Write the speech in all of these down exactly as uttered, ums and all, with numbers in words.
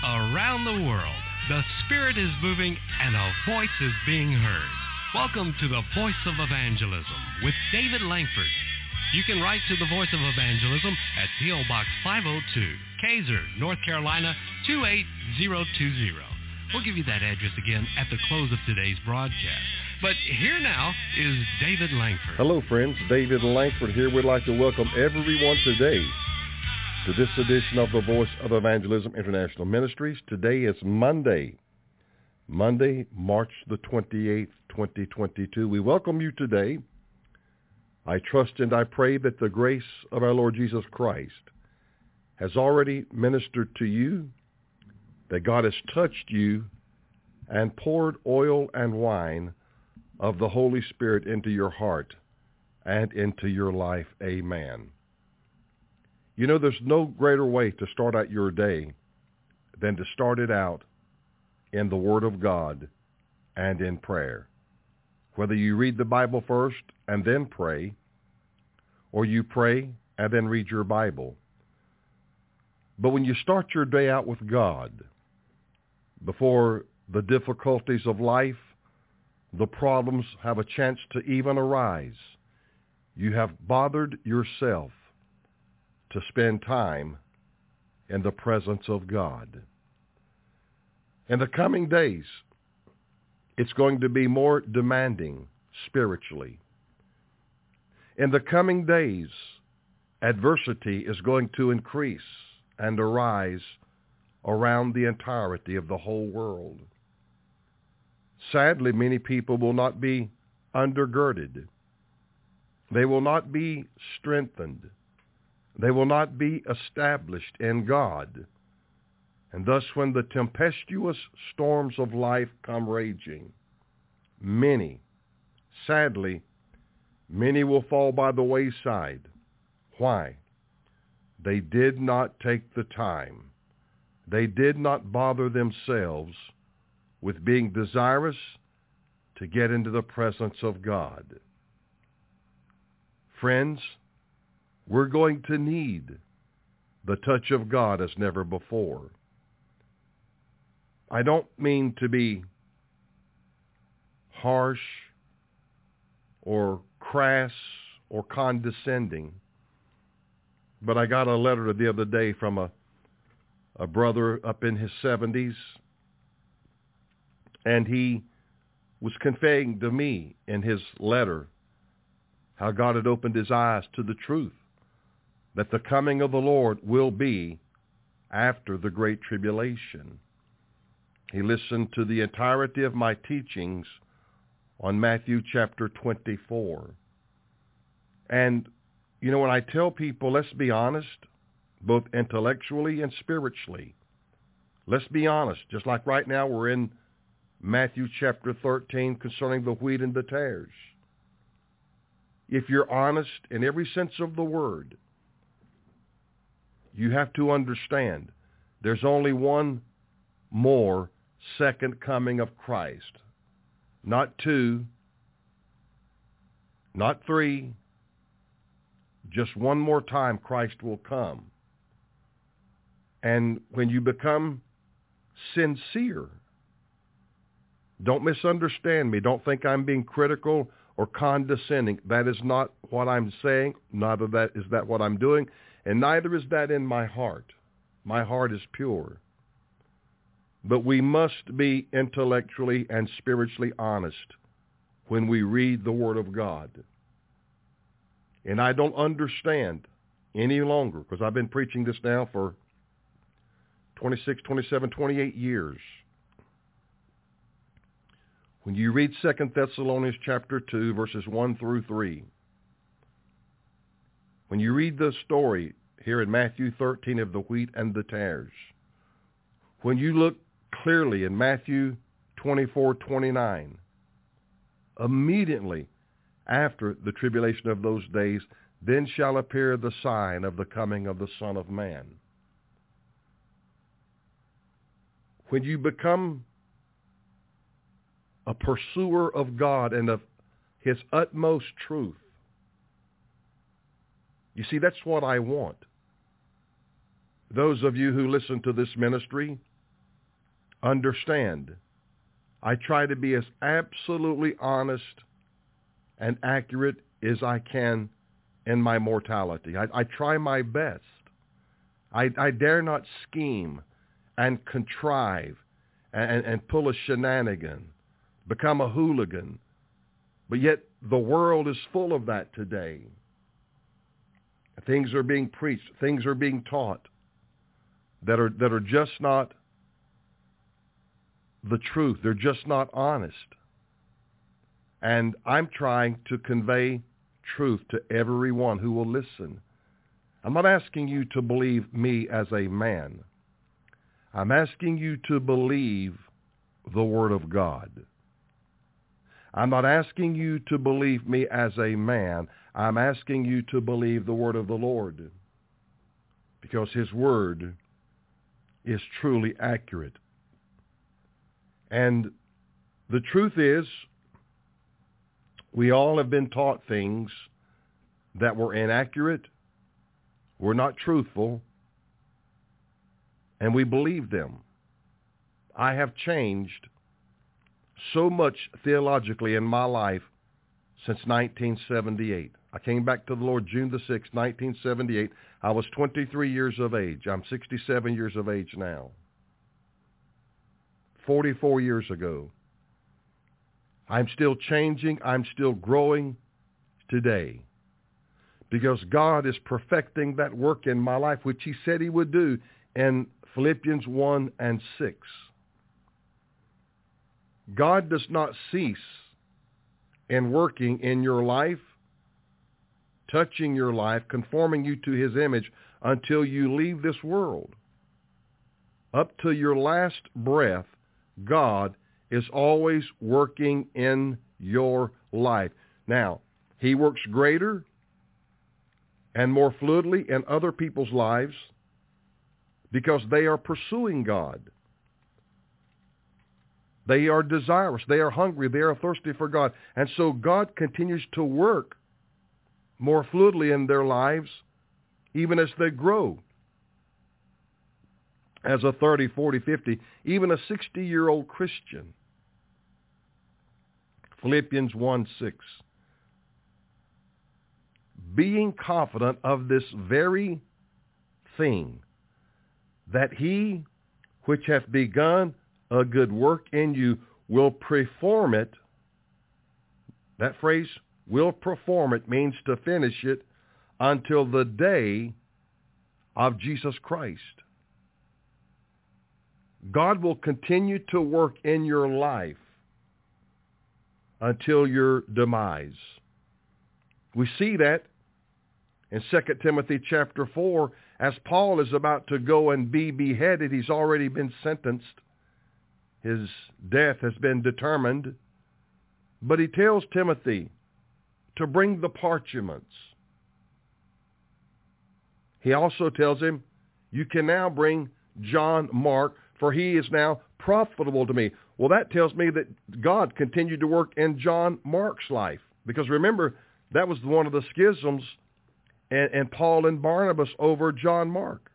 around the world. The Spirit is moving and a voice is being heard. Welcome to the Voice of Evangelism with David Langford. You can write to the Voice of Evangelism at P O. Box five oh two, Kaiser, North Carolina, two eight zero two zero. We'll give you that address again at the close of today's broadcast. But here now is David Langford. Hello, friends. David Langford here. We'd like to welcome everyone today to this edition of the Voice of Evangelism International Ministries. Today is Monday, Monday, March the twenty-eighth, twenty twenty-two. We welcome you today. I trust and I pray that the grace of our Lord Jesus Christ has already ministered to you, that God has touched you and poured oil and wine of the Holy Spirit into your heart and into your life. Amen. You know, there's no greater way to start out your day than to start it out in the Word of God and in prayer. Whether you read the Bible first and then pray, or you pray and then read your Bible. But when you start your day out with God, before the difficulties of life, the problems have a chance to even arise, you have bothered yourself to spend time in the presence of God. In the coming days, it's going to be more demanding spiritually. In the coming days, adversity is going to increase and arise around the entirety of the whole world. Sadly, many people will not be undergirded. They will not be strengthened. They will not be established in God. And thus, when the tempestuous storms of life come raging, many, sadly, many will fall by the wayside. Why? They did not take the time. They did not bother themselves with being desirous to get into the presence of God. Friends, we're going to need the touch of God as never before. I don't mean to be harsh or crass or condescending, but I got a letter the other day from a, a brother up in his seventies, and he was conveying to me in his letter how God had opened his eyes to the truth that the coming of the Lord will be after the Great Tribulation. He listened to the entirety of my teachings on Matthew chapter twenty-four. And, you know, when I tell people, let's be honest, both intellectually and spiritually, let's be honest, just like right now we're in Matthew chapter thirteen concerning the wheat and the tares. If you're honest in every sense of the word, you have to understand there's only one more second coming of Christ. Not two, not three, just one more time Christ will come. And when you become sincere, don't misunderstand me. Don't think I'm being critical or condescending. That is not what I'm saying. Neither that is that what I'm doing. And neither is that in my heart. My heart is pure. But we must be intellectually and spiritually honest when we read the Word of God. And I don't understand any longer, because I've been preaching this now for twenty-six, twenty-seven, twenty-eight years. When you read Second Thessalonians chapter two, verses one through three, when you read the story here in Matthew thirteen of the wheat and the tares, when you look clearly in Matthew twenty-four, twenty-nine, immediately after the tribulation of those days, then shall appear the sign of the coming of the Son of Man. When you become a pursuer of God and of His utmost truth, you see, that's what I want. Those of you who listen to this ministry, understand. I try to be as absolutely honest and accurate as I can in my mortality. I, I try my best. I, I dare not scheme and contrive and, and pull a shenanigan, become a hooligan. But yet the world is full of that today. Things are being preached, things are being taught that are that are just not the truth. They're just not honest. And I'm trying to convey truth to everyone who will listen. I'm not asking you to believe me as a man. I'm asking you to believe the Word of God. I'm not asking you to believe me as a man. I'm asking you to believe the Word of the Lord, because His Word is truly accurate. And the truth is, we all have been taught things that were inaccurate, were not truthful, and we believed them. I have changed so much theologically in my life since nineteen seventy-eight. I came back to the Lord June the sixth, nineteen seventy-eight. I was twenty-three years of age. I'm sixty-seven years of age now. forty-four years ago. I'm still changing. I'm still growing today, because God is perfecting that work in my life, which He said He would do in Philippians one and six. God does not cease in working in your life, touching your life, conforming you to His image until you leave this world. Up to your last breath, God is always working in your life. Now, He works greater and more fluidly in other people's lives because they are pursuing God. They are desirous. They are hungry. They are thirsty for God. And so God continues to work more fluidly in their lives even as they grow. As a thirty, forty, fifty, even a sixty-year-old Christian. Philippians one six. Being confident of this very thing, that He which hath begun a good work in you will perform it. That phrase, will perform it, means to finish it until the day of Jesus Christ. God will continue to work in your life until your demise. We see that in Second Timothy chapter four, as Paul is about to go and be beheaded. He's already been sentenced. His death has been determined. But he tells Timothy to bring the parchments. He also tells him, you can now bring John Mark, for he is now profitable to me. Well, that tells me that God continued to work in John Mark's life. Because remember, that was one of the schisms and, and Paul and Barnabas over John Mark.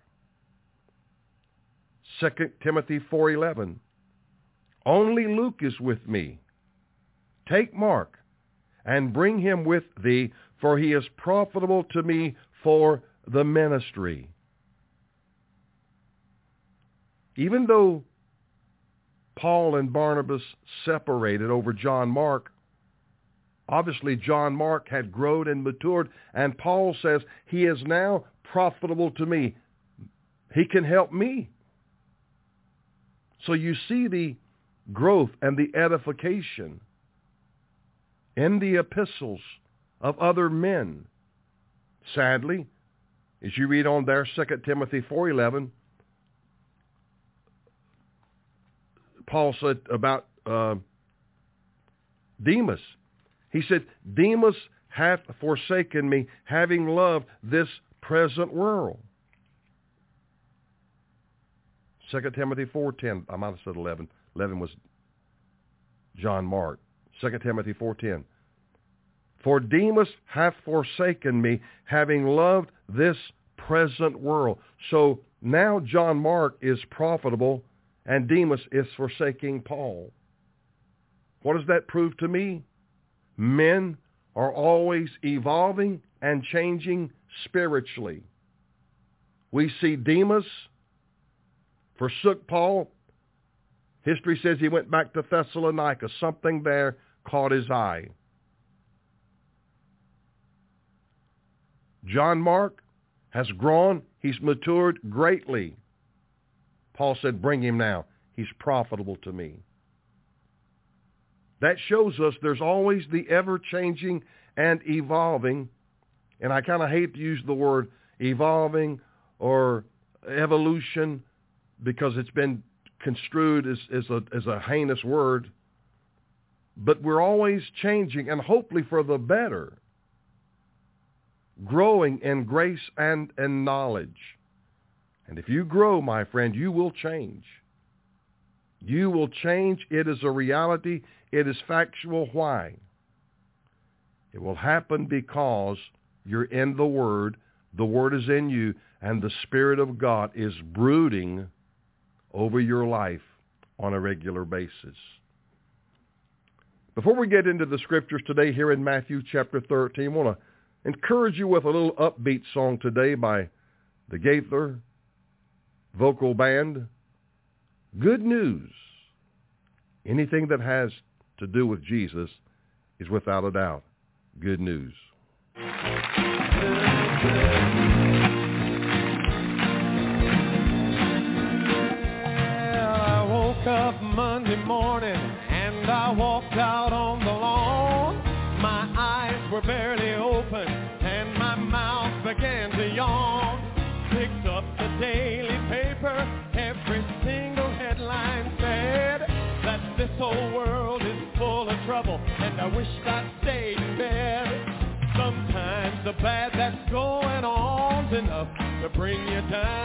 Second Timothy four eleven. Only Luke is with me. Take Mark and bring him with thee, for he is profitable to me for the ministry. Even though Paul and Barnabas separated over John Mark, obviously John Mark had grown and matured, and Paul says, he is now profitable to me. He can help me. So you see the growth and the edification in the epistles of other men. Sadly, as you read on there, Second Timothy four eleven, Paul said about uh, Demas. He said, Demas hath forsaken me, having loved this present world. Second Timothy four ten. I might have said eleven. eleven was John Mark. Second Timothy four ten. For Demas hath forsaken me, having loved this present world. So now John Mark is profitable and Demas is forsaking Paul. What does that prove to me? Men are always evolving and changing spiritually. We see Demas forsook Paul. History says he went back to Thessalonica. Something there caught his eye. John Mark has grown. He's matured greatly. Paul said, bring him now. He's profitable to me. That shows us there's always the ever-changing and evolving, and I kind of hate to use the word evolving or evolution because it's been construed as, as, a, as a heinous word, but we're always changing, and hopefully for the better, growing in grace and in knowledge. And if you grow, my friend, you will change. You will change. It is a reality. It is factual. Why? It will happen because you're in the Word, the Word is in you, and the Spirit of God is brooding over your life on a regular basis. Before we get into the Scriptures today here in Matthew chapter thirteen, I want to encourage you with a little upbeat song today by the Gaither Vocal Band. Good news. Anything that has to do with Jesus is without a doubt good news. I woke up Monday morning and I walked out on the lawn. My eyes were barely open and my mouth began to yawn. Picked up the daily paper, every single headline said that this whole world is full of trouble and I wish I'd stayed in bed. Sometimes the bad that's going on's enough to bring you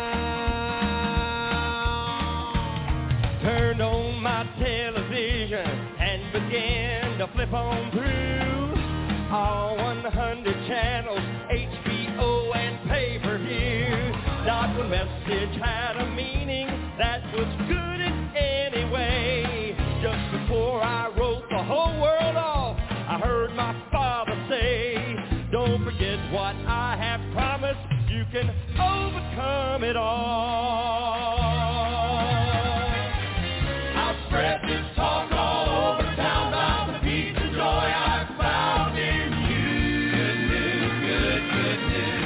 down. Turned on my television and began to flip on through all one hundred channels, H B O and pay-per-view. Not one message had a meaning that was good in any way. Just before I wrote the whole world off, I heard my father say, don't forget what I have promised, you can overcome it all. I'll spread this talk all over town about the peace and joy I found in you. Good news, good, good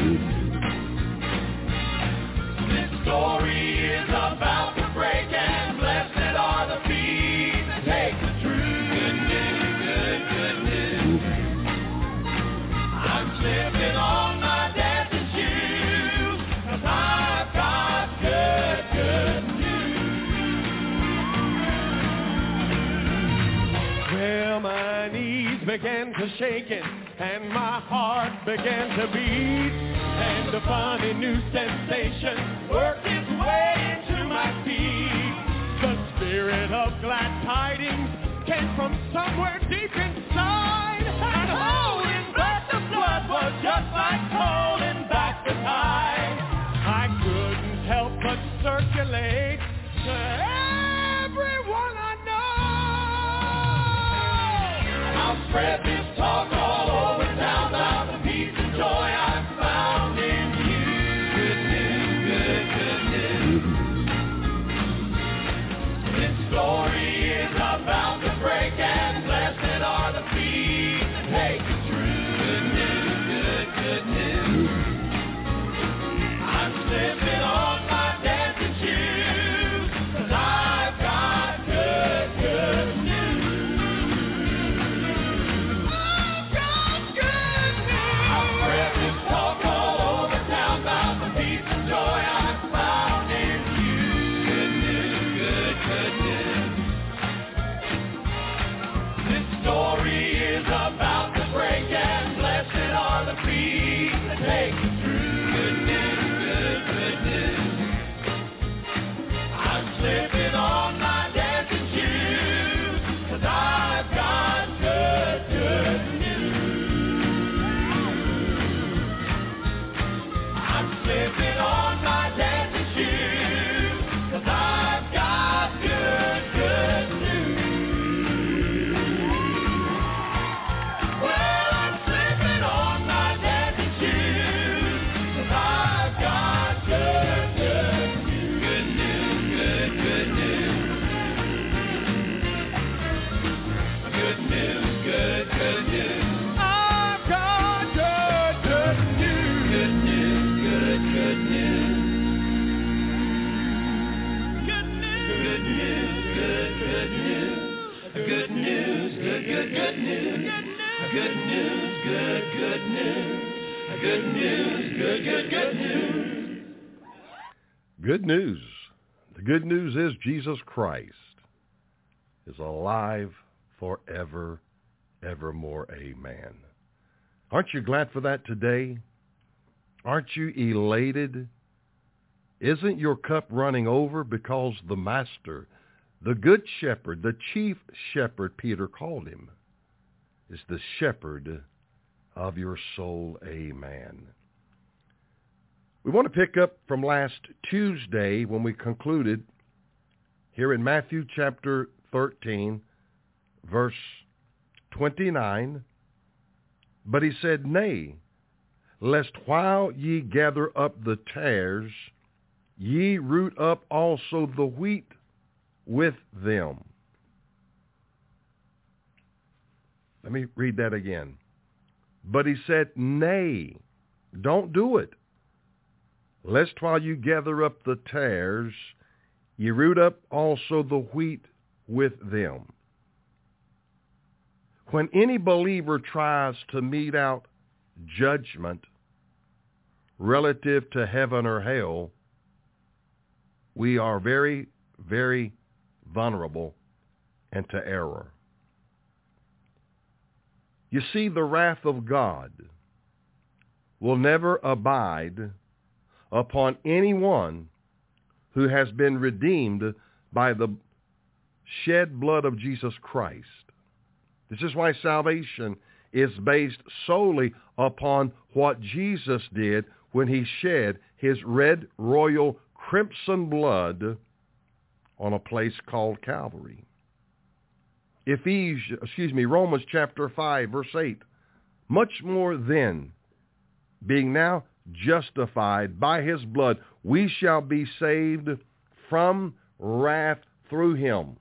news. This story is about to break, and blessed are the feet that take the truth. Good news, good, good news. I'm slipping on my dancing shoes, 'cause I've got good, good news. Well, my knees began to shaking and my heart began to beat, and a funny new sensation worked its way into my feet. The spirit of glad tidings came from somewhere deep inside, and holding back the blood was just like holding back the tide. I couldn't help but circulate to everyone I know. I'll spread this talk all over town about the peace and joy I found in you. Good news, good, good news. This story is about to break, and blessed are the feet that take the truth. Good news, good, good news. I'm slipping on my dancing shoes, 'cause I've got good, good news. I've got good news, good, good news. Good news, good, good, good news. Good news, good, good news. Good news, good, good, good news. Good news. The good news is Jesus Christ is alive forever, evermore. Amen. Aren't you glad for that today? Aren't you elated? Isn't your cup running over because the Master, the Good Shepherd, the Chief Shepherd, Peter called him, is the shepherd of your soul? Amen. We want to pick up from last Tuesday when we concluded here in Matthew chapter thirteen, verse twenty-nine. But he said, Nay, lest while ye gather up the tares, ye root up also the wheat with them. Let me read that again. But he said, Nay, don't do it. Lest while you gather up the tares, ye root up also the wheat with them. When any believer tries to mete out judgment relative to heaven or hell, we are very, very vulnerable into error. You see, the wrath of God will never abide upon anyone who has been redeemed by the shed blood of Jesus Christ. This is why salvation is based solely upon what Jesus did when he shed his red, royal, crimson blood on a place called Calvary. Ephesians, excuse me, Romans chapter five, verse eight. Much more then, being now justified by his blood, we shall be saved from wrath through him.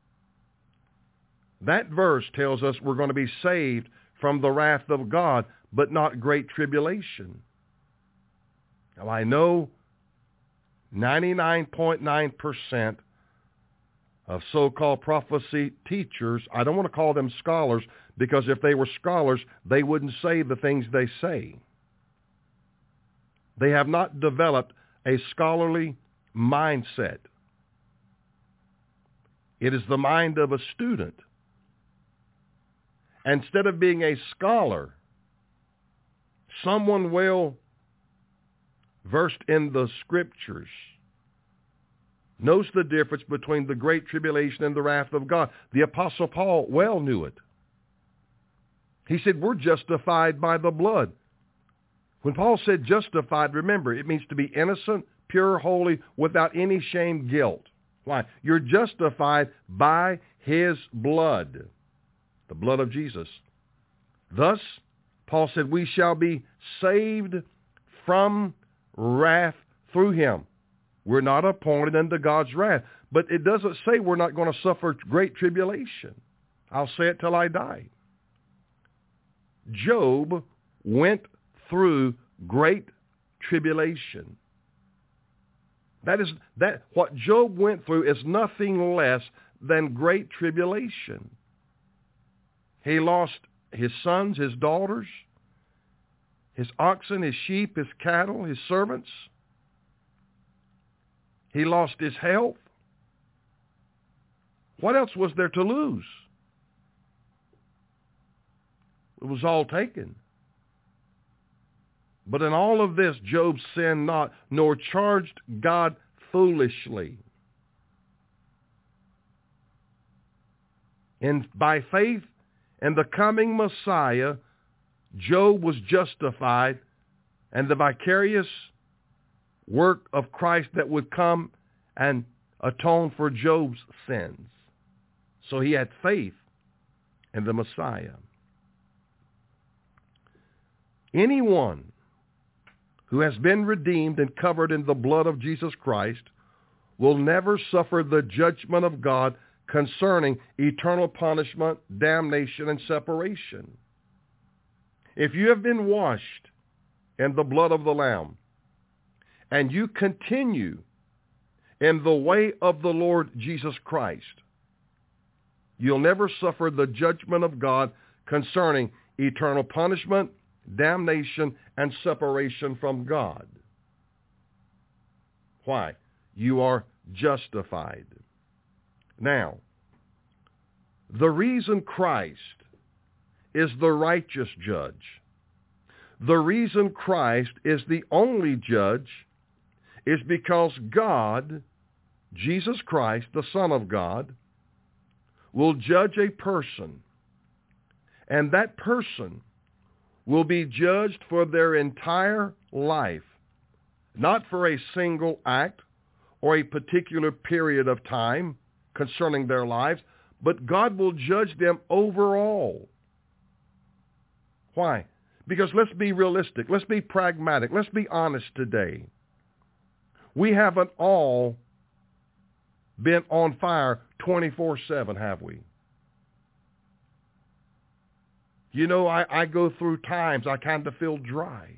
That verse tells us we're going to be saved from the wrath of God, but not great tribulation. Now, I know ninety-nine point nine percent of so-called prophecy teachers, I don't want to call them scholars, because if they were scholars, they wouldn't say the things they say. They have not developed a scholarly mindset. It is the mind of a student. Instead of being a scholar, someone well versed in the scriptures knows the difference between the great tribulation and the wrath of God. The Apostle Paul well knew it. He said, we're justified by the blood. When Paul said justified, remember, it means to be innocent, pure, holy, without any shame, guilt. Why? You're justified by his blood, the blood of Jesus. Thus, Paul said, we shall be saved from wrath through him. We're not appointed unto God's wrath. But it doesn't say we're not going to suffer great tribulation. I'll say it till I die. Job went through great tribulation. That is that what Job went through is nothing less than great tribulation. He lost his sons, his daughters, his oxen, his sheep, his cattle, his servants. He lost his health. What else was there to lose? It was all taken. But in all of this, Job sinned not, nor charged God foolishly. And by faith in the coming Messiah, Job was justified, and the vicarious work of Christ that would come and atone for Job's sins. So he had faith in the Messiah. Anyone who has been redeemed and covered in the blood of Jesus Christ will never suffer the judgment of God concerning eternal punishment, damnation, and separation. If you have been washed in the blood of the Lamb, and you continue in the way of the Lord Jesus Christ, you'll never suffer the judgment of God concerning eternal punishment, damnation, and separation from God. Why? You are justified. Now, the reason Christ is the righteous judge, the reason Christ is the only judge, is because God, Jesus Christ, the Son of God, will judge a person, and that person will be judged for their entire life, not for a single act or a particular period of time concerning their lives, but God will judge them overall. Why? Because let's be realistic. Let's be pragmatic. Let's be honest today. We haven't all been on fire twenty-four seven, have we? You know, I, I go through times I kind of feel dry.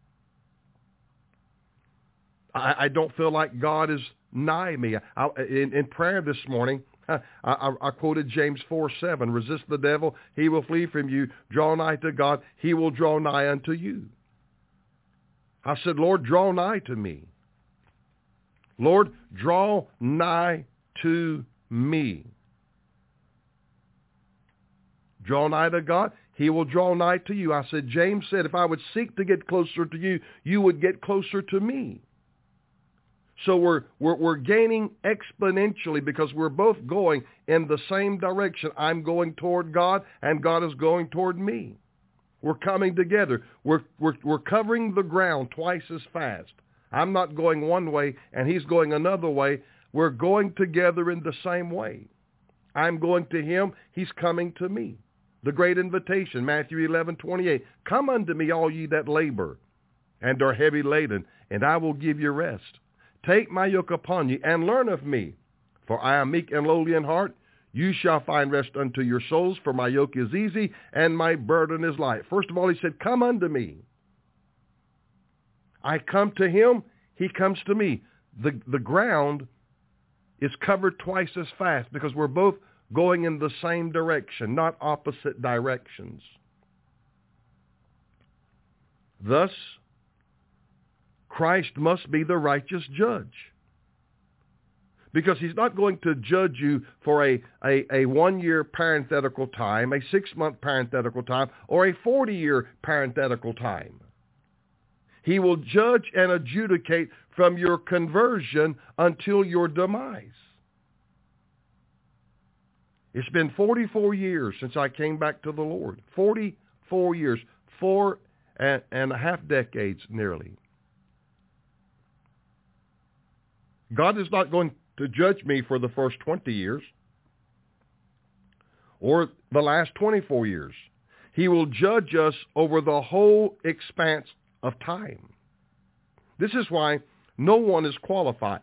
I, I don't feel like God is nigh me. I, in, in prayer this morning, I, I, I quoted James four seven, resist the devil, he will flee from you. Draw nigh to God, he will draw nigh unto you. I said, Lord, draw nigh to me. Lord, draw nigh to me. Draw nigh to God, he will draw nigh to you. I said, James said, if I would seek to get closer to you, you would get closer to me. So we're, we're, we're gaining exponentially because we're both going in the same direction. I'm going toward God, and God is going toward me. We're coming together. We're, we're, we're covering the ground twice as fast. I'm not going one way, and he's going another way. We're going together in the same way. I'm going to him. He's coming to me. The great invitation, Matthew eleven twenty-eight. Come unto me, all ye that labor and are heavy laden, and I will give you rest. Take my yoke upon you, and learn of me, for I am meek and lowly in heart. You shall find rest unto your souls, for my yoke is easy, and my burden is light. First of all, he said, come unto me. I come to him, he comes to me. The, the ground is covered twice as fast because we're both going in the same direction, not opposite directions. Thus, Christ must be the righteous judge, because he's not going to judge you for a, a, a one-year parenthetical time, a six-month parenthetical time, or a forty-year parenthetical time. He will judge and adjudicate from your conversion until your demise. It's been forty-four years since I came back to the Lord. forty-four years, four and, and a half decades nearly. God is not going to judge me for the first twenty years or the last twenty-four years. He will judge us over the whole expanse of time. This is why no one is qualified.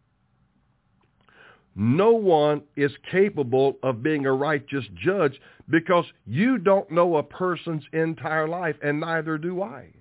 No one is capable of being a righteous judge, because you don't know a person's entire life, and neither do I.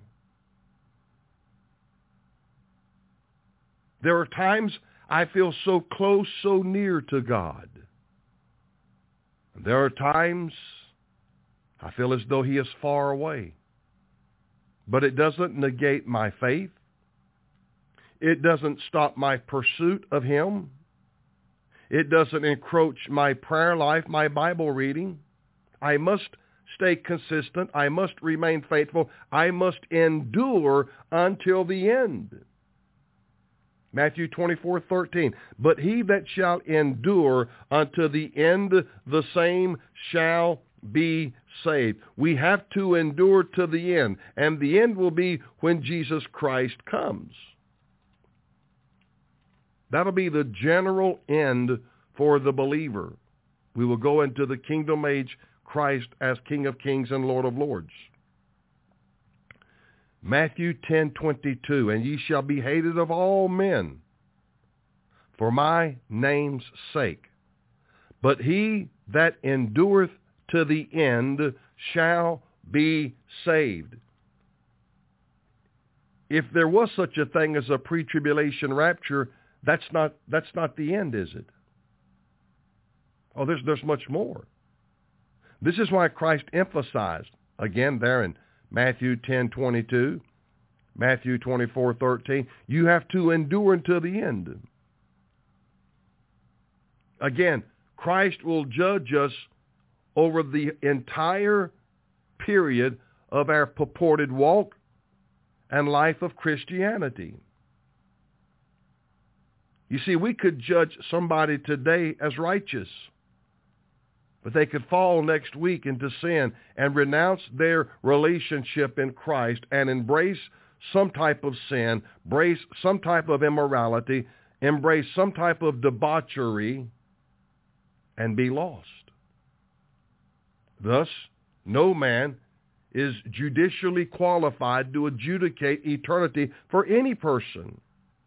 There are times I feel so close, so near to God. There are times I feel as though he is far away. But it doesn't negate my faith. It doesn't stop my pursuit of him. It doesn't encroach my prayer life, my Bible reading. I must stay consistent. I must remain faithful. I must endure until the end. Matthew twenty-four thirteen. But he that shall endure unto the end, the same shall be saved. We have to endure to the end, and the end will be when Jesus Christ comes. That'll be the general end for the believer. We will go into the kingdom age, Christ as King of Kings and Lord of Lords. Matthew ten twenty-two, and ye shall be hated of all men for my name's sake. But he that endureth to the end shall be saved. If there was such a thing as a pre-tribulation rapture, that's not that's not the end, is it? Oh, there's there's much more. This is why Christ emphasized, again there in Matthew ten twenty-two, Matthew twenty-four thirteen, you have to endure until the end. Again, Christ will judge us over the entire period of our purported walk and life of Christianity. You see, we could judge somebody today as righteous, but they could fall next week into sin and renounce their relationship in Christ and embrace some type of sin, embrace some type of immorality, embrace some type of debauchery, and be lost. Thus, no man is judicially qualified to adjudicate eternity for any person.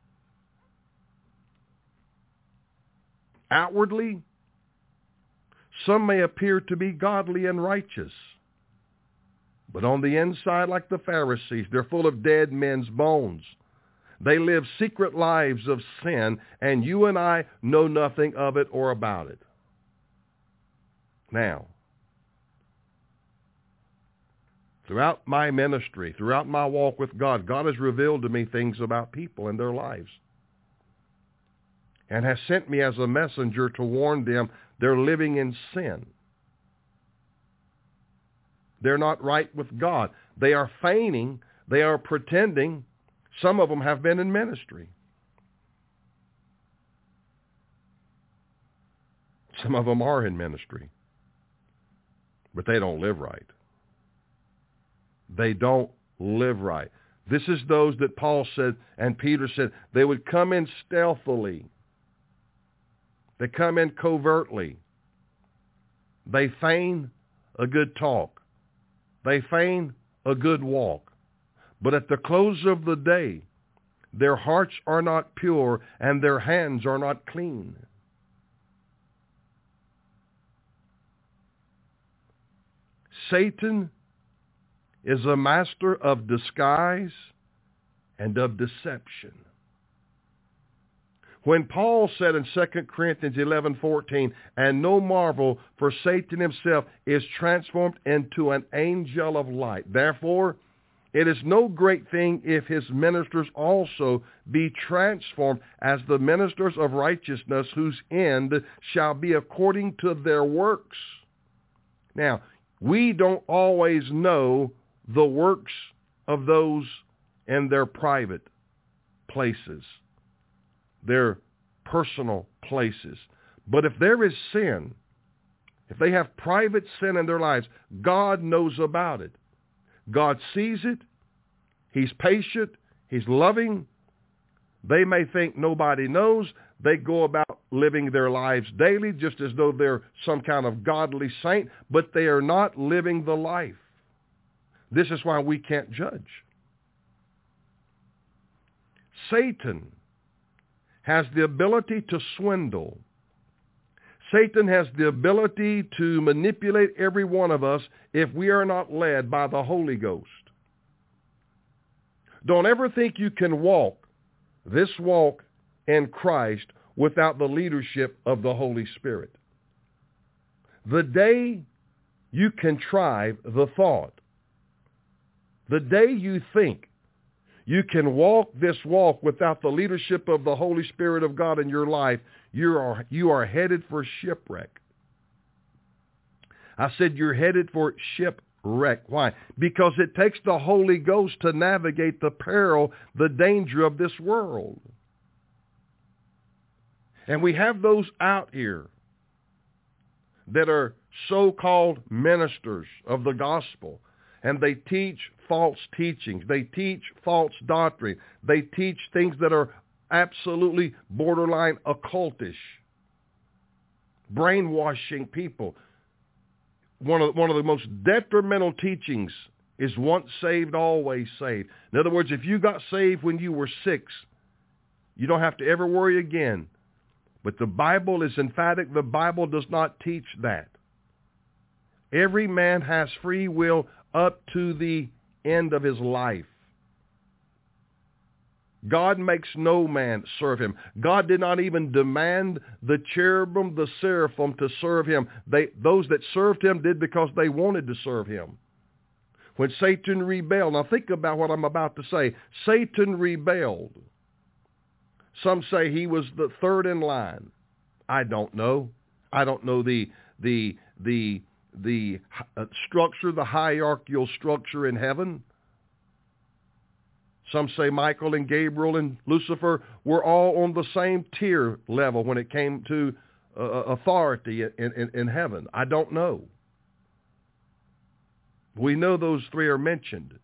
Outwardly, some may appear to be godly and righteous, but on the inside, like the Pharisees, they're full of dead men's bones. They live secret lives of sin, and you and I know nothing of it or about it. Now, throughout my ministry, throughout my walk with God, God has revealed to me things about people and their lives, and has sent me as a messenger to warn them they're living in sin. They're not right with God. They are feigning, they are pretending. Some of them have been in ministry. Some of them are in ministry, but they don't live right. They don't live right. This is those that Paul said and Peter said, they would come in stealthily. They come in covertly. They feign a good talk. They feign a good walk. But at the close of the day, their hearts are not pure and their hands are not clean. Satan is a master of disguise and of deception. When Paul said in Second Corinthians eleven fourteen, and no marvel, for Satan himself is transformed into an angel of light. Therefore, it is no great thing if his ministers also be transformed as the ministers of righteousness, whose end shall be according to their works. Now, we don't always know the works of those in their private places, their personal places. But if there is sin, if they have private sin in their lives, God knows about it. God sees it. He's patient. He's loving. They may think nobody knows. They go about living their lives daily just as though they're some kind of godly saint, but they are not living the life. This is why we can't judge. Satan has the ability to swindle. Satan has the ability to manipulate every one of us if we are not led by the Holy Ghost. Don't ever think you can walk this walk in Christ without the leadership of the Holy Spirit. The day you contrive the thought, the day you think you can walk this walk without the leadership of the Holy Spirit of God in your life, you are, you are headed for shipwreck. I said you're headed for shipwreck. Why? Because it takes the Holy Ghost to navigate the peril, the danger of this world. And we have those out here that are so-called ministers of the gospel, and they teach false teachings. They teach false doctrine. They teach things that are absolutely borderline occultish, brainwashing people. One of, one of the most detrimental teachings is once saved, always saved. In other words, if you got saved when you were six, you don't have to ever worry again. But the Bible is emphatic. The Bible does not teach that. Every man has free will up to the end of his life. God makes no man serve him. God did not even demand the cherubim, the seraphim to serve him. They, those that served him did because they wanted to serve him. When Satan rebelled, now think about what I'm about to say. Satan rebelled. Some say he was the third in line. I don't know. I don't know the the the the structure, the hierarchical structure in heaven. Some say Michael and Gabriel and Lucifer were all on the same tier level when it came to uh, authority in, in, in heaven. I don't know. We know those three are mentioned.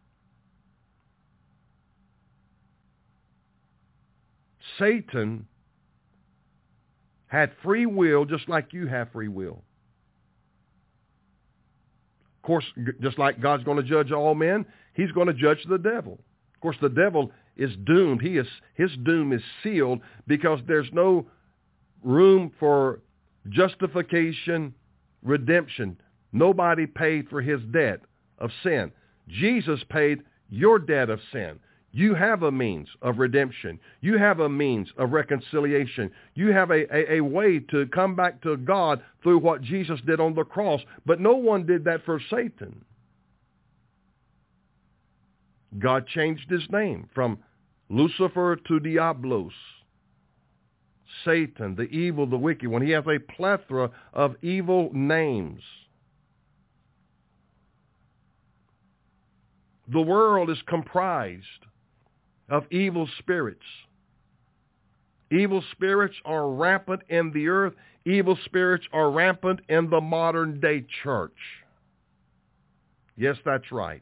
Satan had free will just like you have free will. Of course, just like God's going to judge all men, he's going to judge the devil. Of course, the devil is doomed. He is, his doom is sealed because there's no room for justification, redemption. Nobody paid for his debt of sin. Jesus paid your debt of sin. You have a means of redemption. You have a means of reconciliation. You have a, a, a way to come back to God through what Jesus did on the cross. But no one did that for Satan. God changed his name from Lucifer to Diablos. Satan, the evil, the wicked one. He has a plethora of evil names. The world is comprised of evil spirits. Evil spirits are rampant in the earth. Evil spirits are rampant in the modern day church. Yes, that's right.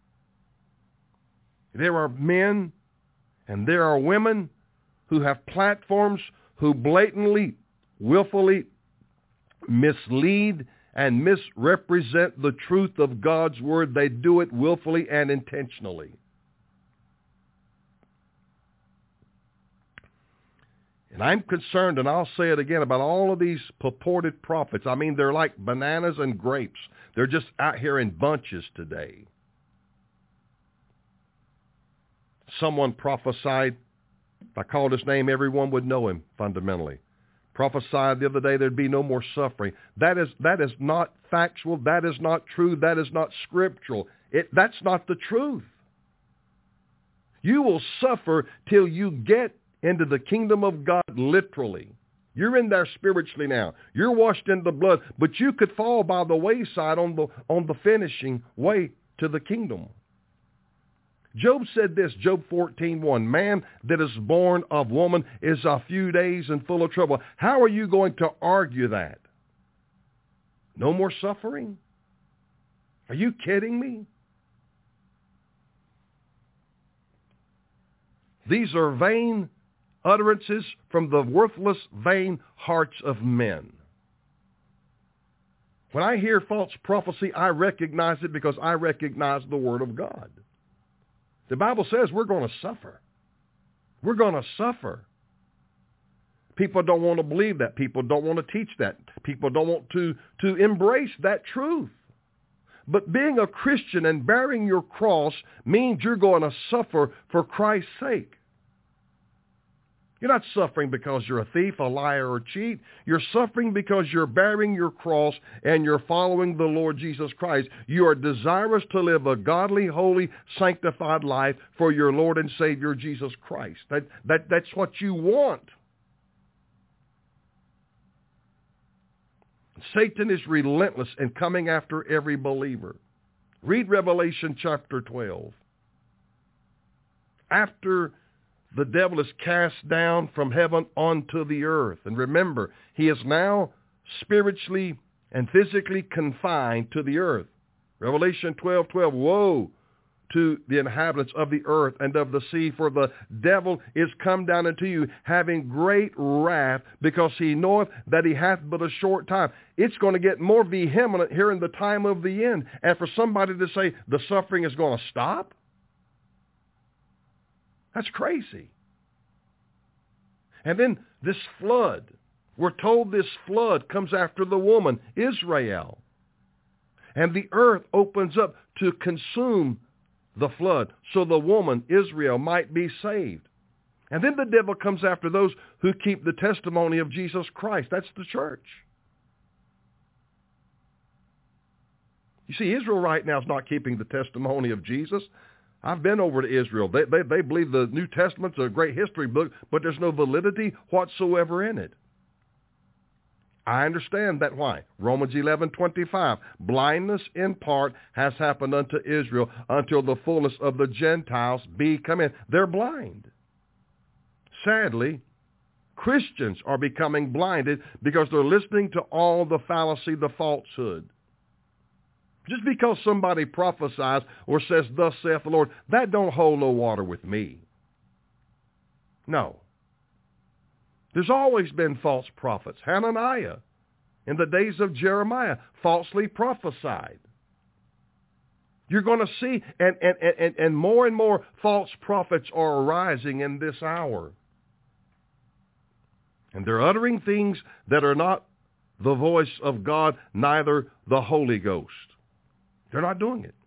There are men and there are women who have platforms who blatantly, willfully mislead and misrepresent the truth of God's word. They do it willfully and intentionally. And I'm concerned, and I'll say it again, about all of these purported prophets. I mean, they're like bananas and grapes. They're just out here in bunches today. Someone prophesied, if I called his name, everyone would know him fundamentally. Prophesied the other day there'd be no more suffering. That is, that is not factual. That is not true. That is not scriptural. It, that's not the truth. You will suffer till you get into the kingdom of God literally. You're in there spiritually now. You're washed in the blood, but you could fall by the wayside on the, on the finishing way to the kingdom. Job said this, Job fourteen one, man that is born of woman is a few days and full of trouble. How are you going to argue that? No more suffering? Are you kidding me? These are vain utterances from the worthless, vain hearts of men. When I hear false prophecy, I recognize it because I recognize the Word of God. The Bible says we're going to suffer. We're going to suffer. People don't want to believe that. People don't want to teach that. People don't want to, to embrace that truth. But being a Christian and bearing your cross means you're going to suffer for Christ's sake. You're not suffering because you're a thief, a liar, or cheat. You're suffering because you're bearing your cross and you're following the Lord Jesus Christ. You are desirous to live a godly, holy, sanctified life for your Lord and Savior Jesus Christ. That, that, that's what you want. Satan is relentless in coming after every believer. Read Revelation chapter twelve. After the devil is cast down from heaven onto the earth. And remember, he is now spiritually and physically confined to the earth. Revelation twelve twelve, woe to the inhabitants of the earth and of the sea, for the devil is come down unto you, having great wrath, because he knoweth that he hath but a short time. It's going to get more vehement here in the time of the end. And for somebody to say the suffering is going to stop, that's crazy. And then this flood. We're told this flood comes after the woman, Israel. And the earth opens up to consume the flood so the woman, Israel, might be saved. And then the devil comes after those who keep the testimony of Jesus Christ. That's the church. You see, Israel right now is not keeping the testimony of Jesus. I've been over to Israel. They, they, they believe the New Testament's a great history book, but there's no validity whatsoever in it. I understand that why. Romans eleven twenty-five, blindness in part has happened unto Israel until the fullness of the Gentiles be come in. They're blind. Sadly, Christians are becoming blinded because they're listening to all the fallacy, the falsehood. Just because somebody prophesies or says, thus saith the Lord, that don't hold no water with me. No. There's always been false prophets. Hananiah, in the days of Jeremiah, falsely prophesied. You're going to see, and, and, and, and more and more false prophets are arising in this hour. And they're uttering things that are not the voice of God, neither the Holy Ghost. They're not doing it.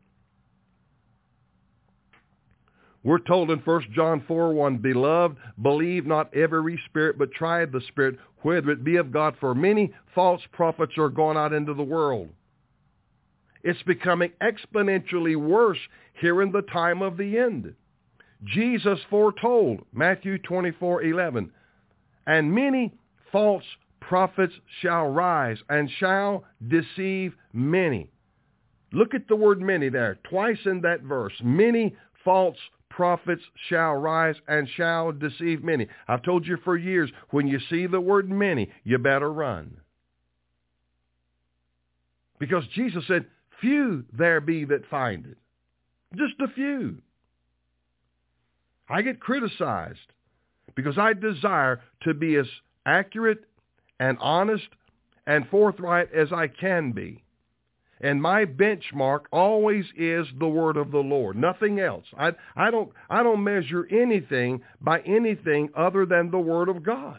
We're told in First John four one, Beloved, believe not every spirit, but try the spirit, whether it be of God, for many false prophets are gone out into the world. It's becoming exponentially worse here in the time of the end. Jesus foretold, Matthew twenty-four eleven, and many false prophets shall rise and shall deceive many. Look at the word many there, twice in that verse. Many false prophets shall rise and shall deceive many. I've told you for years, when you see the word many, you better run. Because Jesus said, few there be that find it. Just a few. I get criticized because I desire to be as accurate and honest and forthright as I can be. And my benchmark always is the word of the Lord, nothing else. I, I don't, I don't measure anything by anything other than the word of God.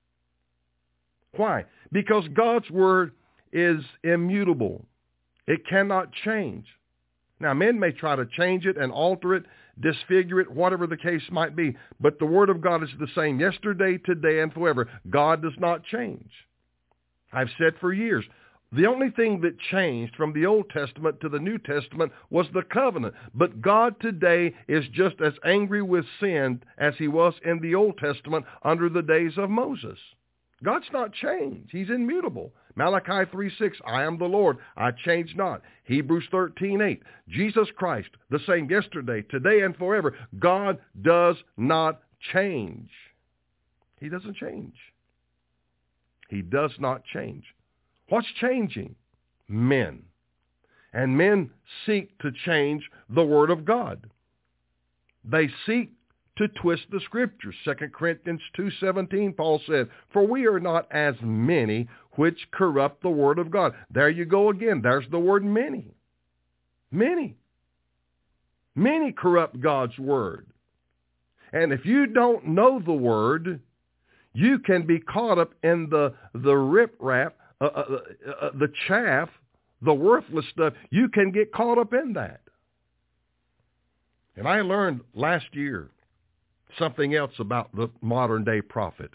Why? Because God's word is immutable. It cannot change. Now, men may try to change it and alter it, disfigure it, whatever the case might be, but the word of God is the same yesterday, today, and forever. God does not change. I've said for years, the only thing that changed from the Old Testament to the New Testament was the covenant. But God today is just as angry with sin as he was in the Old Testament under the days of Moses. God's not changed. He's immutable. Malachi three six, I am the Lord, I change not. Hebrews thirteen eight, Jesus Christ, the same yesterday, today, and forever. God does not change. He doesn't change. He does not change. What's changing? Men. And men seek to change the Word of God. They seek to twist the Scriptures. Second Corinthians two seventeen, Paul said, For we are not as many which corrupt the Word of God. There you go again. There's the word many. Many. Many corrupt God's Word. And if you don't know the Word, you can be caught up in the, the rip-rap, Uh, uh, uh, the chaff, the worthless stuff. You can get caught up in that. And I learned last year something else about the modern day prophet.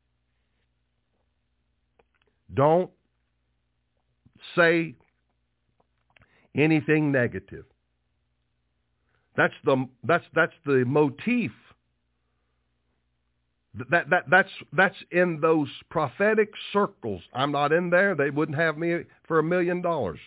Don't say anything negative. That's the that's that's the motif. That, that, that's, that's in those prophetic circles. I'm not in there. They wouldn't have me for a million dollars.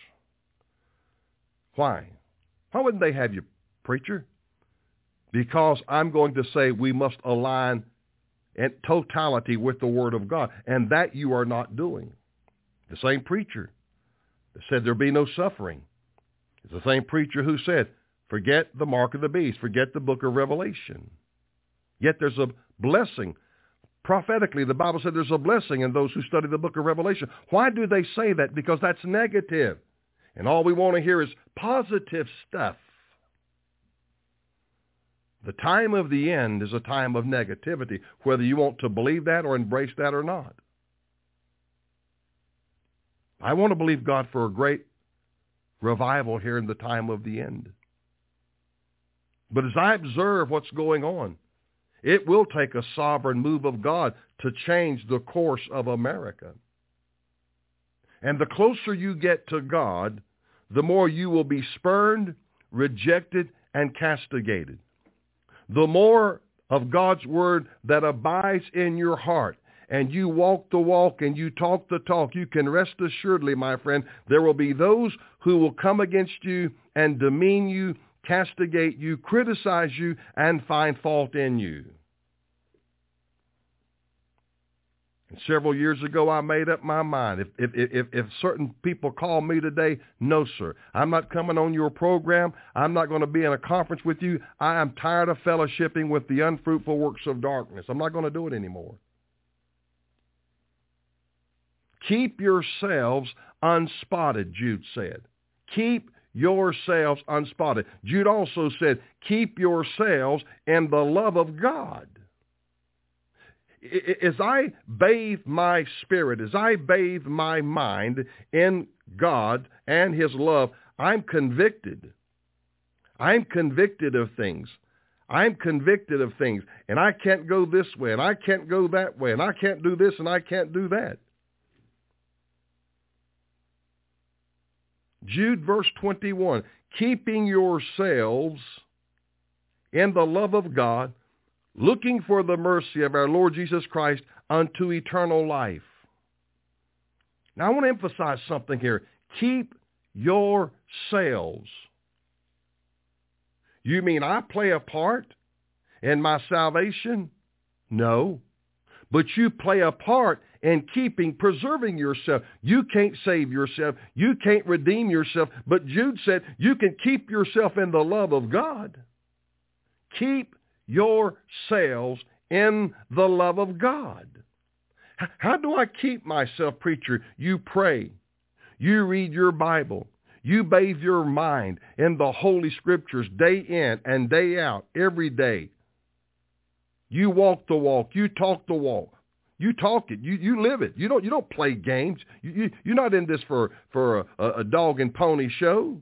Why? Why wouldn't they have you, preacher? Because I'm going to say we must align in totality with the Word of God, and that you are not doing. The same preacher that said there'll be no suffering is the same preacher who said, forget the mark of the beast, forget the book of Revelation. Yet there's a blessing. Prophetically, the Bible said there's a blessing in those who study the book of Revelation. Why do they say that? Because that's negative. And all we want to hear is positive stuff. The time of the end is a time of negativity, whether you want to believe that or embrace that or not. I want to believe God for a great revival here in the time of the end. But as I observe what's going on, It will take a sovereign move of God to change the course of America. And the closer you get to God, the more you will be spurned, rejected, and castigated. The more of God's word that abides in your heart, and you walk the walk and you talk the talk, you can rest assuredly, my friend, there will be those who will come against you and demean you, castigate you, criticize you, and find fault in you. And several years ago, I made up my mind. If, if, if, if certain people call me today, no, sir. I'm not coming on your program. I'm not going to be in a conference with you. I am tired of fellowshipping with the unfruitful works of darkness. I'm not going to do it anymore. Keep yourselves unspotted, Jude said. Keep yourselves unspotted. Jude also said, keep yourselves in the love of God. As I bathe my spirit, as I bathe my mind in God and his love, I'm convicted. I'm convicted of things. I'm convicted of things. And I can't go this way, and I can't go that way, and I can't do this, and I can't do that. Jude verse twenty-one, keeping yourselves in the love of God, looking for the mercy of our Lord Jesus Christ unto eternal life. Now I want to emphasize something here. Keep yourselves. You mean I play a part in my salvation? No. But you play a part in keeping, preserving yourself. You can't save yourself. You can't redeem yourself. But Jude said you can keep yourself in the love of God. Keep yourselves in the love of God. How do I keep myself, preacher? You pray. You read your Bible. You bathe your mind in the Holy Scriptures day in and day out, every day. You walk the walk. You talk the walk. You talk it. You you live it. You don't you don't play games. You, you you're not in this for for a, a dog and pony show.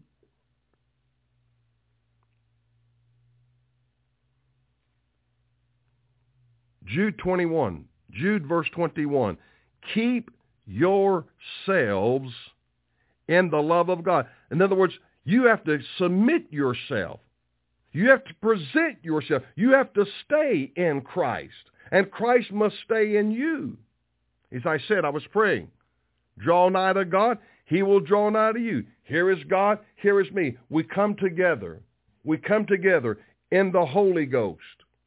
Jude twenty-one, Jude verse twenty-one. Keep yourselves in the love of God. In other words, you have to submit yourself. You have to present yourself. You have to stay in Christ. And Christ must stay in you. As I said, I was praying. Draw nigh to God, he will draw nigh to you. Here is God, here is me. We come together. We come together in the Holy Ghost.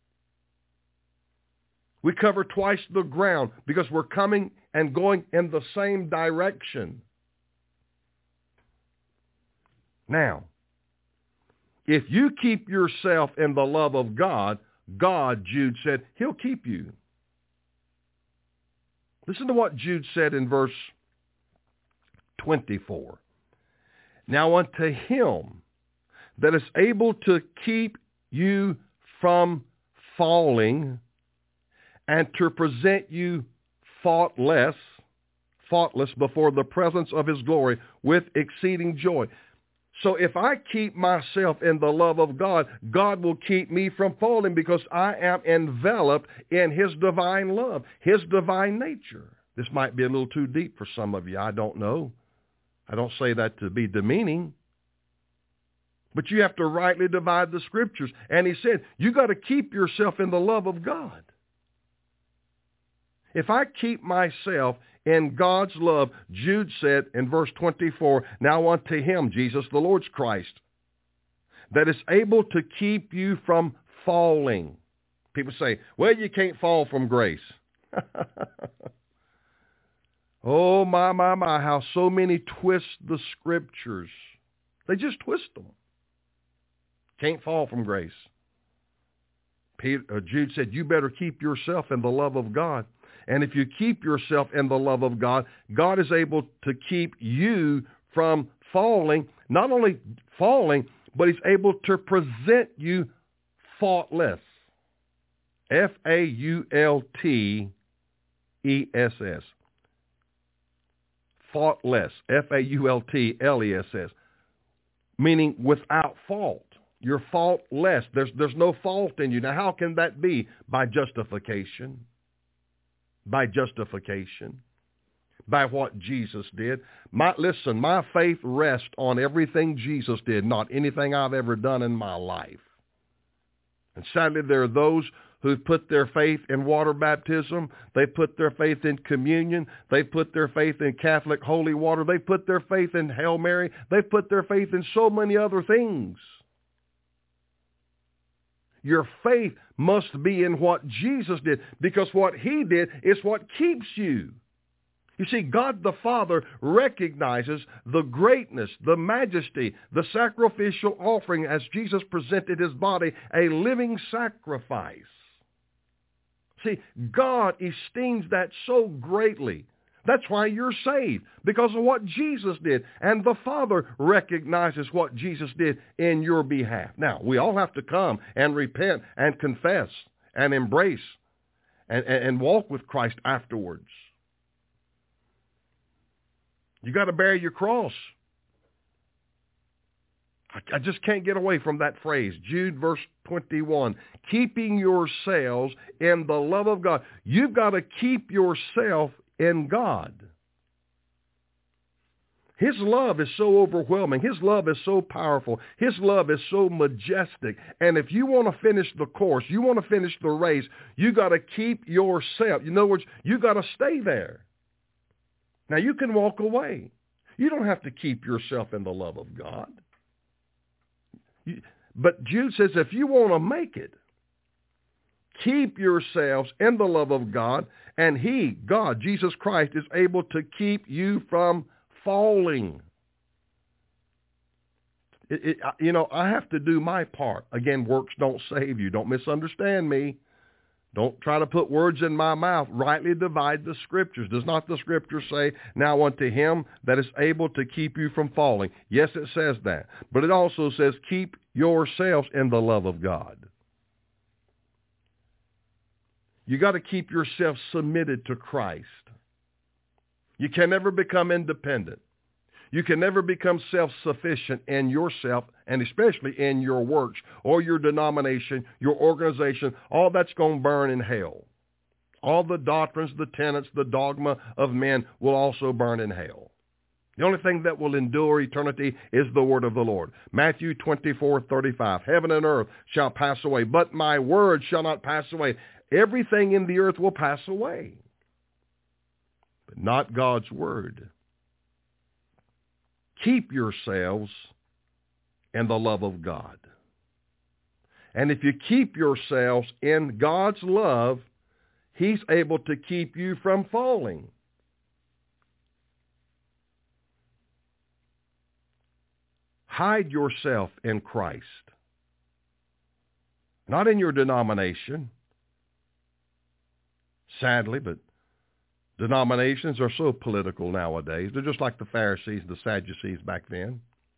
We cover twice the ground because we're coming and going in the same direction. Now, if you keep yourself in the love of God, God, Jude said, he'll keep you. Listen to what Jude said in verse twenty-four. Now unto him that is able to keep you from falling and to present you faultless, faultless before the presence of his glory with exceeding joy. So if I keep myself in the love of God, God will keep me from falling because I am enveloped in his divine love, his divine nature. This might be a little too deep for some of you. I don't know. I don't say that to be demeaning. But you have to rightly divide the scriptures. And he said, you got to keep yourself in the love of God. If I keep myself in God's love, Jude said in verse twenty-four, now unto him, Jesus the Lord's Christ, that is able to keep you from falling. People say, well, you can't fall from grace. Oh, my, my, my, how so many twist the scriptures. They just twist them. Can't fall from grace. Peter, uh, Jude said, you better keep yourself in the love of God. And if you keep yourself in the love of God, God is able to keep you from falling, not only falling, but he's able to present you faultless. F A U L T E S S. Faultless. F A U L T L E S S. Meaning without fault. You're faultless. There's, there's no fault in you. Now, how can that be? By justification. By justification. By what Jesus did. My, listen, my faith rests on everything Jesus did, not anything I've ever done in my life. And sadly, there are those who put their faith in water baptism. They put their faith in communion. They put their faith in Catholic holy water. They put their faith in Hail Mary. They put their faith in so many other things. Your faith must be in what Jesus did, because what he did is what keeps you. You see, God the Father recognizes the greatness, the majesty, the sacrificial offering as Jesus presented his body, a living sacrifice. See, God esteems that so greatly. That's why you're saved, because of what Jesus did. And the Father recognizes what Jesus did in your behalf. Now, we all have to come and repent and confess and embrace and, and, and walk with Christ afterwards. You got to bear your cross. I, I just can't get away from that phrase. Jude verse twenty-one, keeping yourselves in the love of God. You've got to keep yourself in God. His love is so overwhelming. His love is so powerful. His love is so majestic. And if you want to finish the course, you want to finish the race, you got to keep yourself. In other words, you got to stay there. Now, you can walk away. You don't have to keep yourself in the love of God. You, but Jude says if you want to make it, keep yourselves in the love of God, and he, God, Jesus Christ, is able to keep you from falling. It, it, you know, I have to do my part. Again, works don't save you. Don't misunderstand me. Don't try to put words in my mouth. Rightly divide the Scriptures. Does not the Scripture say, now unto him that is able to keep you from falling? Yes, it says that. But it also says, keep yourselves in the love of God. You got to keep yourself submitted to Christ. You can never become independent. You can never become self-sufficient in yourself, and especially in your works or your denomination, your organization. All that's going to burn in hell. All the doctrines, the tenets, the dogma of men will also burn in hell. The only thing that will endure eternity is the word of the Lord. Matthew twenty-four thirty-five, heaven and earth shall pass away, but my word shall not pass away. Everything in the earth will pass away, but not God's word. Keep yourselves in the love of God. And if you keep yourselves in God's love, he's able to keep you from falling. Hide yourself in Christ. Not in your denomination, sadly, but denominations are so political nowadays. They're just like the Pharisees and the Sadducees back then.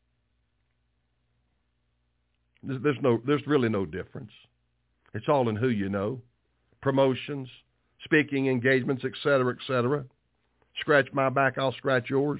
There's no, there's really no difference. It's all in who you know. Promotions, speaking engagements, et cetera, et cetera. Scratch my back, I'll scratch yours.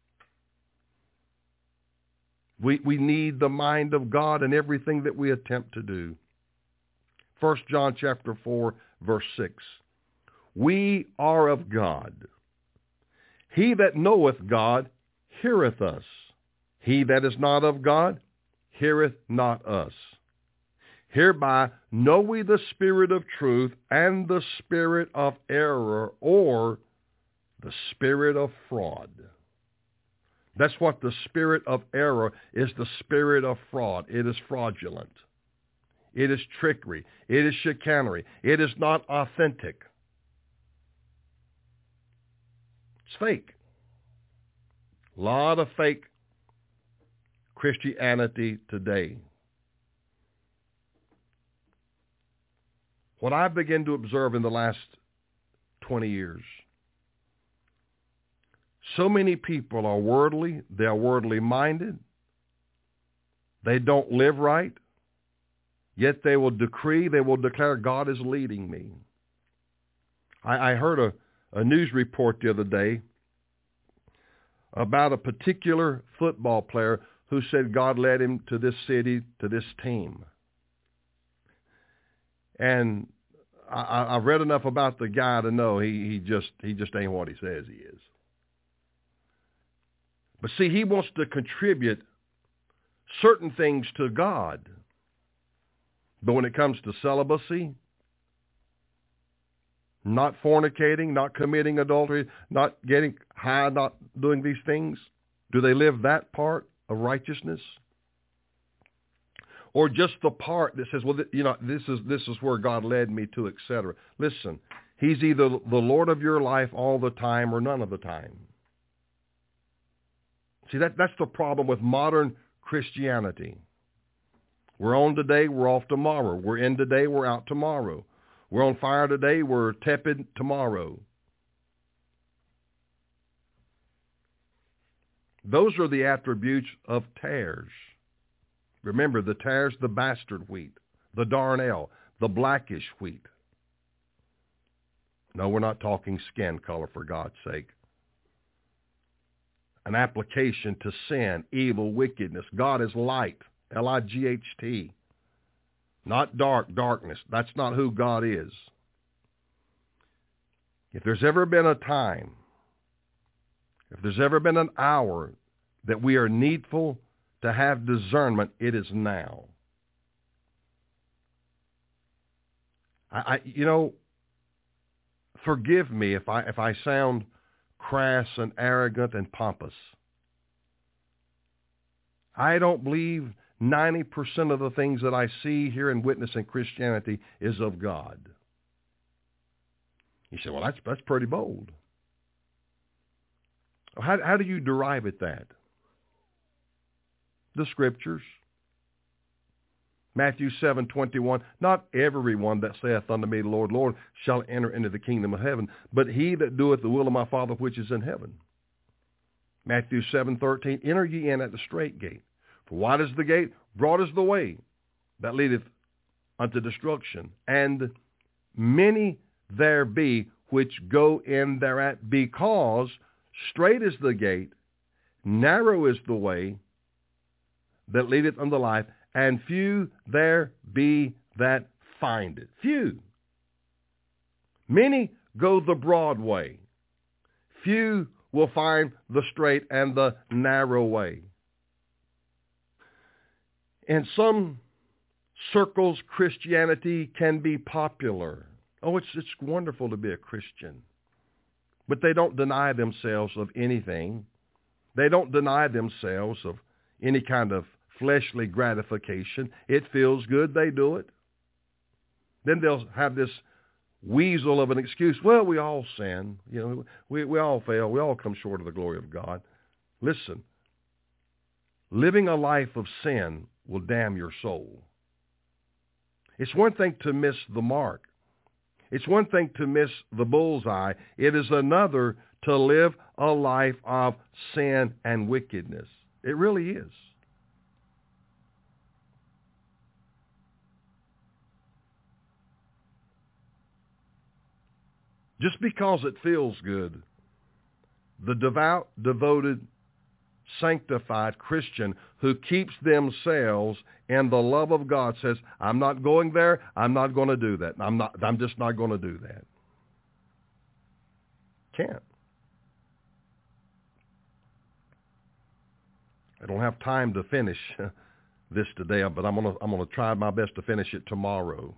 We, we need the mind of God in everything that we attempt to do. First John chapter four, verse six. We are of God. He that knoweth God heareth us. He that is not of God heareth not us. Hereby know we the spirit of truth and the spirit of error, or the spirit of fraud. That's what the spirit of error is, the spirit of fraud. It is fraudulent. It is trickery. It is chicanery. It is not authentic. It's fake. A lot of fake Christianity today. What I've begun to observe in the last twenty years, so many people are worldly, they are worldly minded, they don't live right, yet they will decree, they will declare, God is leading me. I, I heard a A news report the other day about a particular football player who said God led him to this city, to this team. And I, I've read enough about the guy to know he, he just he just ain't what he says he is. But see, he wants to contribute certain things to God. But when it comes to celibacy, not fornicating, not committing adultery, not getting high, not doing these things, do they live that part of righteousness? Or just the part that says, well, you know, this is this is where God led me to, et cetera. Listen, he's either the Lord of your life all the time or none of the time. See, that that's the problem with modern Christianity. We're on today, we're off tomorrow. We're in today, we're out tomorrow. We're on fire today, we're tepid tomorrow. Those are the attributes of tares. Remember, the tares, the bastard wheat, the darnel, the blackish wheat. No, we're not talking skin color, for God's sake. An application to sin, evil, wickedness. God is light, L I G H T. Not dark, darkness. That's not who God is. If there's ever been a time, if there's ever been an hour that we are needful to have discernment, it is now. I, I you know, forgive me if I if I sound crass and arrogant and pompous. I don't believe ninety percent of the things that I see, hear, and witness in Christianity is of God. You say, well, that's that's pretty bold. How, how do you derive at that? The Scriptures. Matthew seven twenty-one, not everyone that saith unto me, Lord, Lord, shall enter into the kingdom of heaven, but he that doeth the will of my Father which is in heaven. Matthew seven thirteen, enter ye in at the strait gate. For wide is the gate, broad is the way that leadeth unto destruction, and many there be which go in thereat, because strait is the gate, narrow is the way that leadeth unto life, and few there be that find it. Few. Many go the broad way. Few will find the straight and the narrow way. In some circles, Christianity can be popular. Oh, it's it's wonderful to be a Christian. But they don't deny themselves of anything. They don't deny themselves of any kind of fleshly gratification. It feels good, they do it. Then they'll have this weasel of an excuse. Well, we all sin. You know, we, we all fail. We all come short of the glory of God. Listen, living a life of sin will damn your soul. It's one thing to miss the mark. It's one thing to miss the bullseye. It is another to live a life of sin and wickedness. It really is. Just because it feels good, the devout, devoted, sanctified Christian who keeps themselves in the love of God says, I'm not going there, I'm not going to do that. I'm not I'm just not going to do that. Can't. I don't have time to finish this today, but I'm going to I'm going to try my best to finish it tomorrow.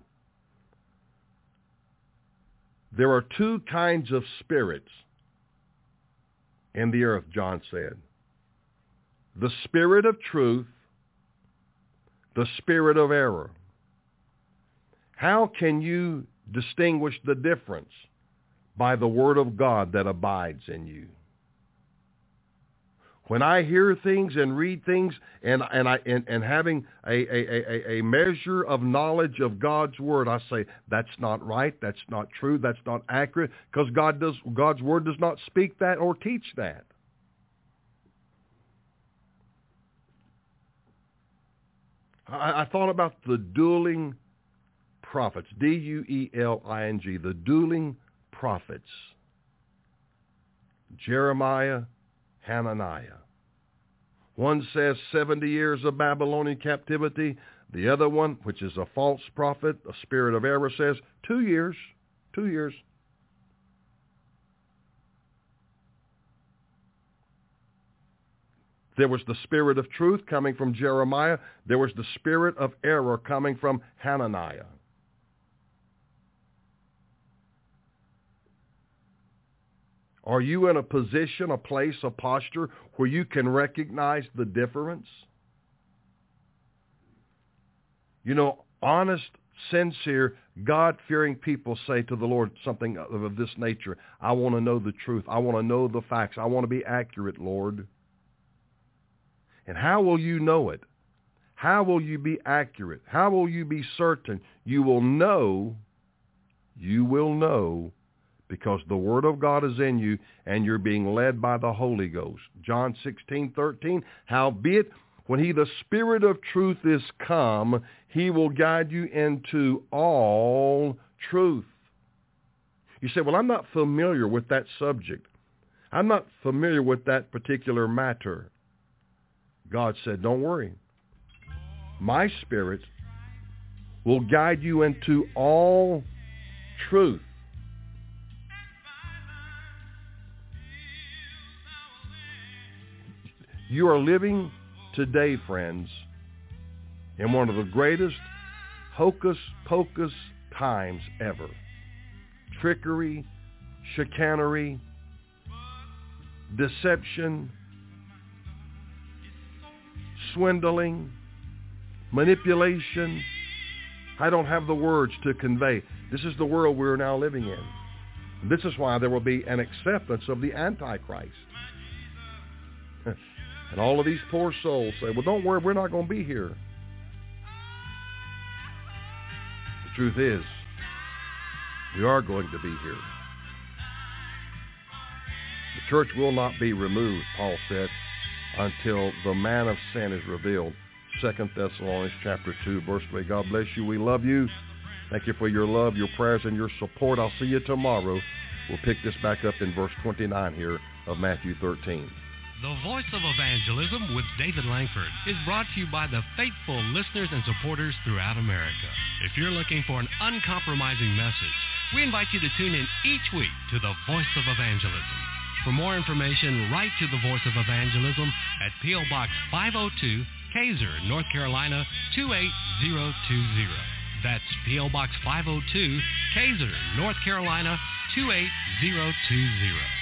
There are two kinds of spirits in the earth, John said. The spirit of truth, the spirit of error. How can you distinguish the difference? By the word of God that abides in you. When I hear things and read things and and I and, and having a, a, a, a measure of knowledge of God's word, I say, that's not right, that's not true, that's not accurate, because God does God's word does not speak that or teach that. I, I thought about the dueling prophets, D U E L I N G, the dueling prophets. Jeremiah, Hananiah. One says seventy years of Babylonian captivity. The other one, which is a false prophet, a spirit of error, says two years. Two years. There was the spirit of truth coming from Jeremiah. There was the spirit of error coming from Hananiah. Are you in a position, a place, a posture where you can recognize the difference? You know, honest, sincere, God-fearing people say to the Lord something of this nature. I want to know the truth. I want to know the facts. I want to be accurate, Lord. And how will you know it? How will you be accurate? How will you be certain? You will know, you will know, because the Word of God is in you and you're being led by the Holy Ghost. John sixteen thirteen, howbeit, when he, the Spirit of truth, is come, he will guide you into all truth. You say, well, I'm not familiar with that subject. I'm not familiar with that particular matter. God said, don't worry. My Spirit will guide you into all truth. You are living today, friends, in one of the greatest hocus-pocus times ever. Trickery, chicanery, deception, swindling, manipulation. I don't have the words to convey. This is the world we're now living in. This is why there will be an acceptance of the Antichrist. And all of these poor souls say, well, don't worry, we're not going to be here. The truth is, we are going to be here. The church will not be removed, Paul said, until the man of sin is revealed. Second Thessalonians chapter two, verse three. God bless you. We love you. Thank you for your love, your prayers, and your support. I'll see you tomorrow. We'll pick this back up in verse twenty-nine here of Matthew thirteen. The Voice of Evangelism with David Langford is brought to you by the faithful listeners and supporters throughout America. If you're looking for an uncompromising message, we invite you to tune in each week to the Voice of Evangelism. For more information, write to the Voice of Evangelism at P O. Box five oh two, Kaiser, North Carolina, two eight zero two zero. That's P O. Box five oh two, Kaiser, North Carolina, two eight zero two zero.